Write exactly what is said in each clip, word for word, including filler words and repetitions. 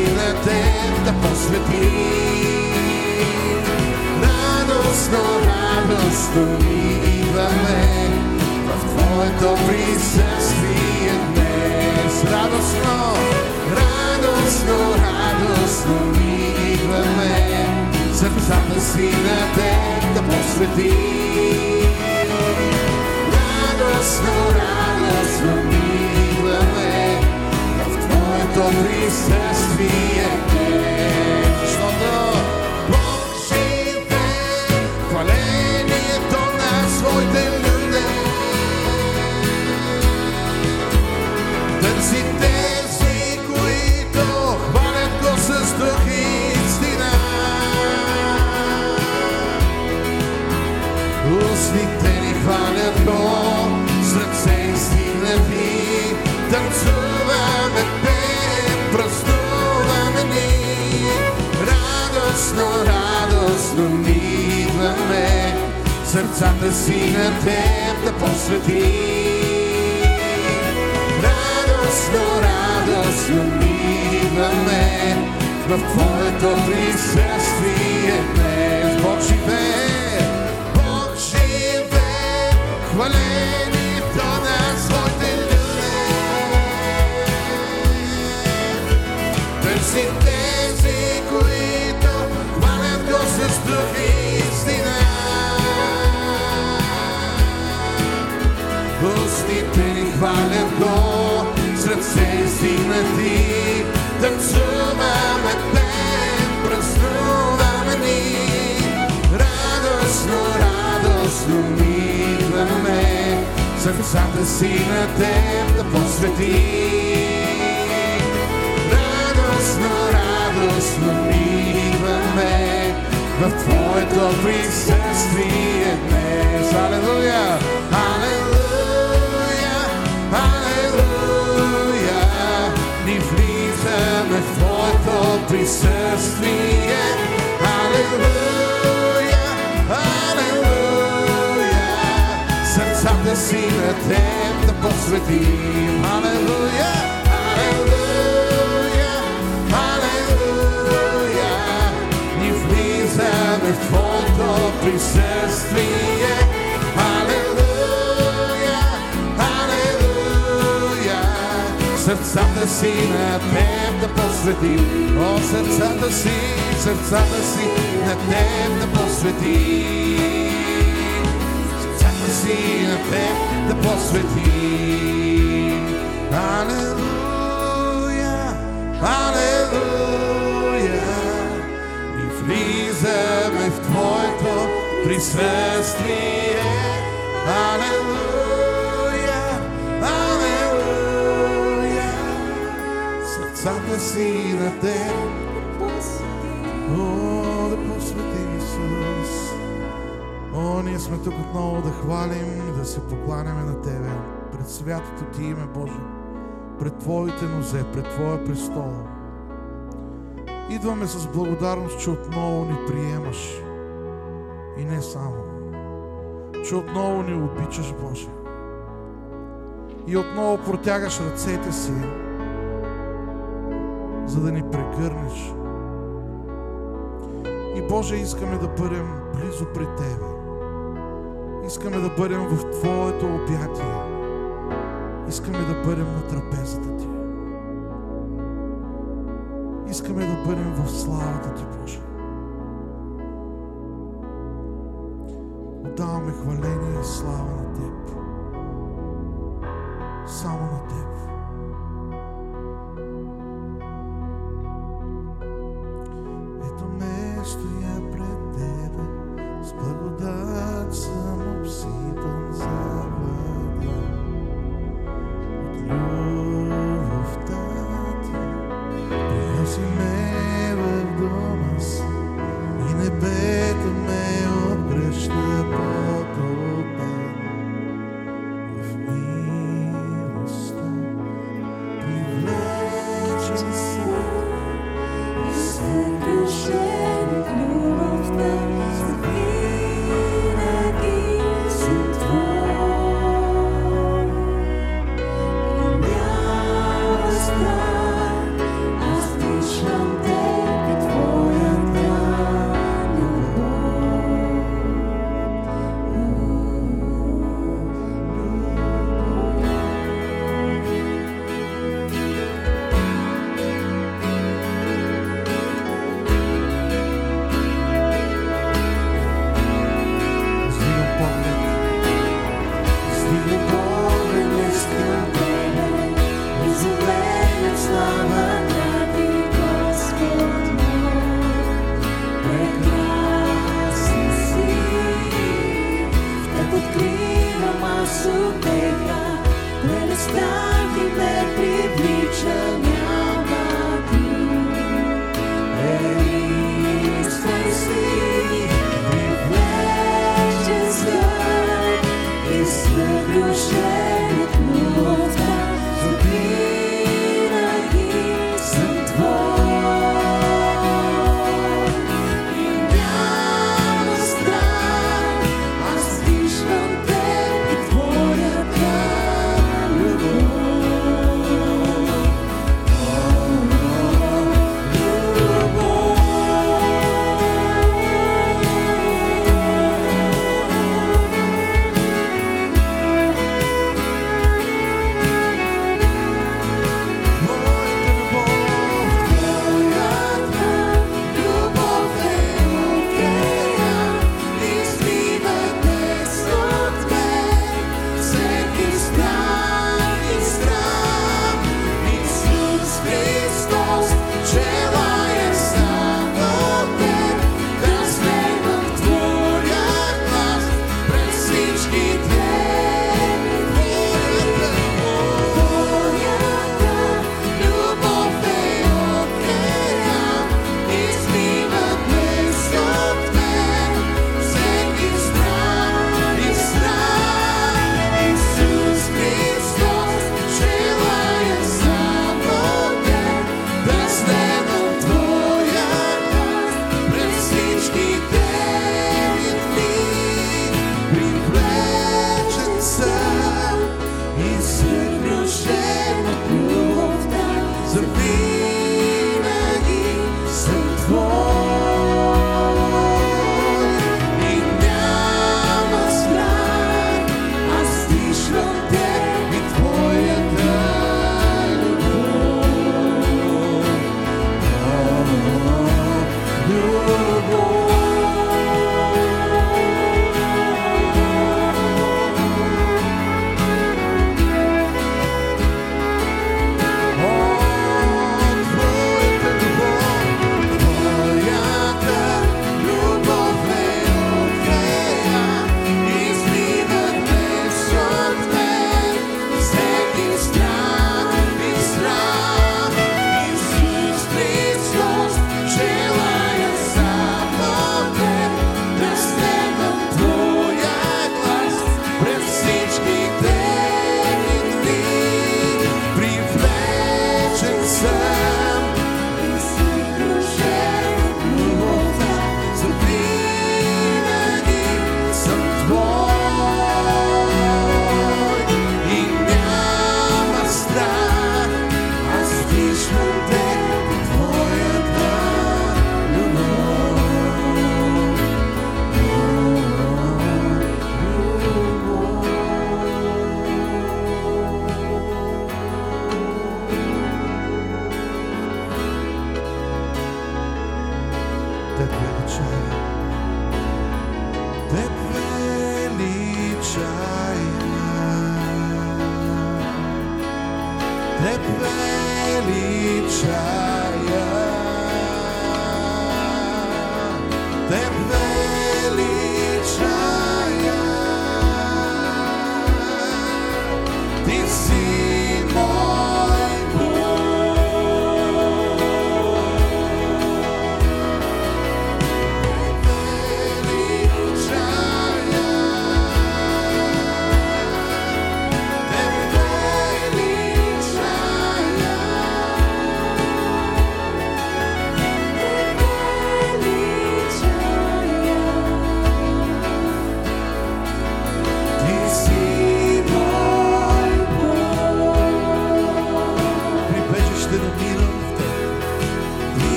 на теб да посвети. Радостно, радостно идваме в Твоето присъствие днес. Радостно, радостно, радостно идваме сърцата си на теб да посвети. Радостно, радостно идваме в Твоето присъствие днес. Защото Бог живе, хвалението на своите люди. Търси тези, които хвалят Го с дух и истина. Устните ни хвалят Го, сърце стигнати, танцуваме Теб, празнуваме ни. Радостно, радостно ни идваме, сърцата си на Теб да посвети. Радостно, радостно ни идваме в Твоето присъствие днес. Бог живее, Бог живее, хвалението на своите люди. Търси тези, които хвалят Го с дух и истина. Устните ни хвалят Го, сърце стигнати, танцуваме Теб, празнуваме ни. Радостно, радостно идваме, сърцата си на Теб да посвети. Радостно, радостно идваме в Твоето присъствие днес. Алелуя, алелуя, алелуя. Ни влизаме в Твоето присъствие. Алелуя, алелуя. Сърцата си на Теб да посветим. Алелуя, алелуя, алелуя. Ни влизаме в Твоето присъствие. Алелуя, алелуя. Сърцата си на Теб да посветим. О, сърцата си, сърцата си на Теб да посветим. Сърцата си на Теб да посветим. Алелуя, алелуя. И влизаме в Твоето присъствие. Алелуя, алелуя. Сърцата си на Теб. О, да посветим Исус. О, ние сме тук отново да хвалим и да се покланяме на Тебе пред святото Ти име, Боже, пред Твоите нозе, пред Твоя престол. Идваме с благодарност, че отново ни приемаш и не само, че отново ни обичаш, Боже, и отново протягаш ръцете си, за да ни прегърнеш. И, Боже, искаме да бъдем близо при Тебе. Искаме да бъдем в Твоето обятие. Искаме да бъдем на трапезата Ти. Искаме да бъдем в славата Ти, Боже. Отдаваме хваление и слава на Теб. Само на Теб. Ето ме стоя пред Тебе, с благодат съм обсипан, завладян от любовта Ти. Приноси ме в дома си и небето ме обръща потопен в милостта. с утеха, прелестта ти ме привлича, няма ти. Единствен си, привлечен съм и съкрушен от любовта, завинаги съм твой. И няма страх, аз виждам теб и твоята любов.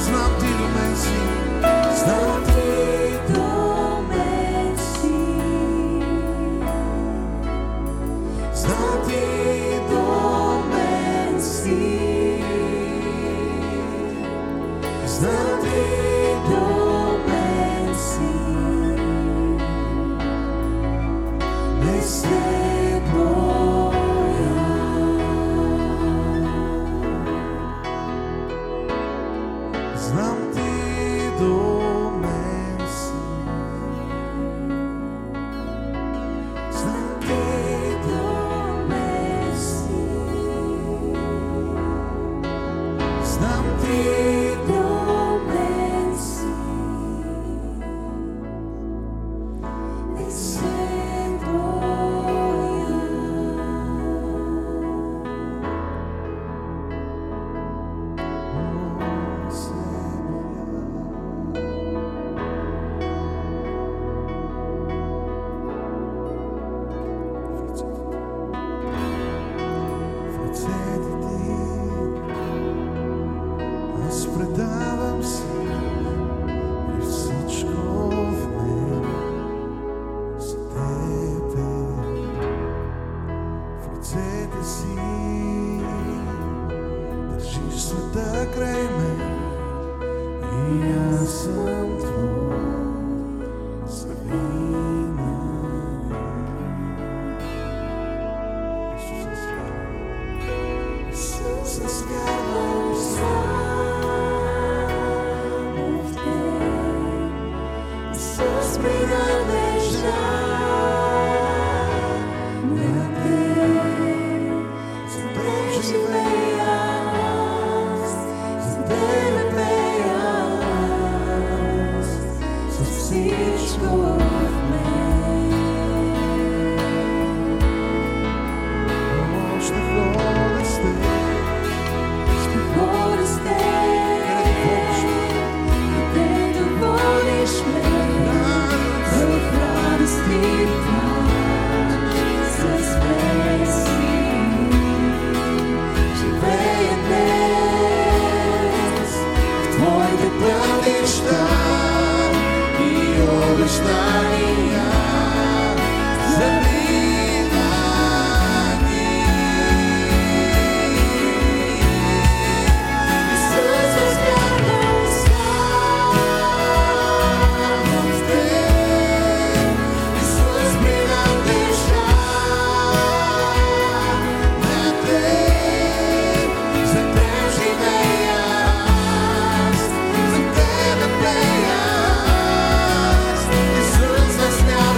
знам ти до мен си, знам ти. Now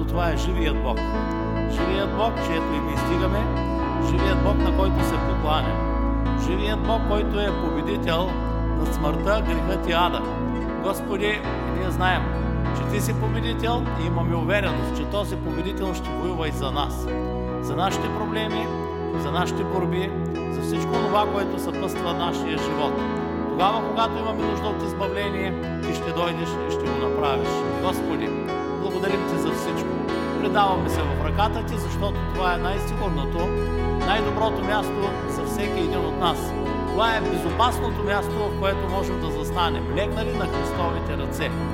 това е живият Бог. Живият Бог, чието име стигаме, живият Бог, на който се покланяме. Живият Бог, който е победител над смъртта, грехът и ада. Господи, ние знаем, че Ти си победител и имаме увереност, че този победител ще воюва и за нас. За нашите проблеми, за нашите борби, за всичко това, което съпъства нашия живот. Тогава, когато имаме нужда от избавление, Ти ще дойдеш и ще го направиш. Господи, благодарим Ти за всичко. Предаваме се в ръката Ти, защото това е най-сигурното, най-доброто място за всеки един от нас. Това е безопасното място, в което можем да застанем, легнали на Христовите ръце.